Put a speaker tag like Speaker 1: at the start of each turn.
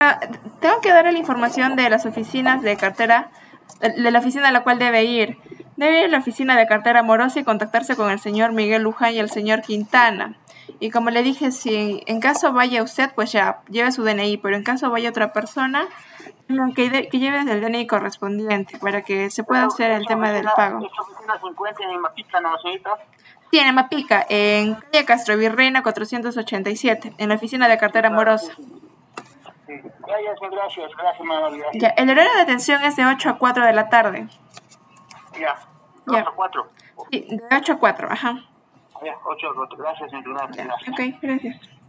Speaker 1: Tengo que darle la información de las oficinas de cartera, de la oficina a la cual debe ir. Debe ir a la oficina de cartera morosa y contactarse con el señor Miguel Luján y el señor Quintana. Y como le dije, si en caso vaya usted, pues ya, lleve su DNI, pero en caso vaya otra persona, que lleve el DNI correspondiente para que se pueda hacer el tema del pago.
Speaker 2: ¿Esta oficina se encuentra en Mapica, no, señorita?
Speaker 1: Sí, en Mapica, en calle Castro Virreina 487, en la oficina de cartera morosa.
Speaker 2: Gracias, mamá.
Speaker 1: Ya, el horario de atención es de 8 a 4 de la tarde.
Speaker 2: Ya, 8 a 4.
Speaker 1: Sí, de 8 a 4, ajá.
Speaker 2: Ya, 8 a 4. Gracias, señorita.
Speaker 1: Ok, gracias.